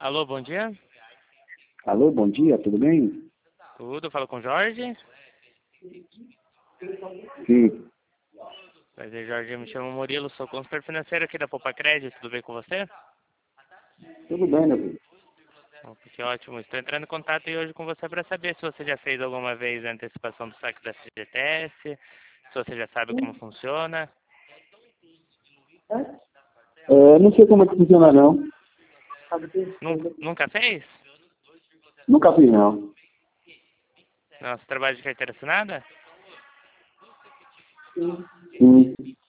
Alô, bom dia. Alô, bom dia, tudo bem? Tudo, falo com o Jorge. Sim, Prazer, Jorge, me chamo Murilo, sou consultor financeiro aqui da Poupa Crédito, tudo bem com você? tudo bem, meu filho. Que ótimo, estou entrando em contato hoje com você para saber se você já fez alguma vez a antecipação do saque da FGTS, se você já sabe como funciona. Não sei como é que funciona, não. Nunca fez? Nunca fiz, não. Nosso trabalho de carteira assinada? Sim.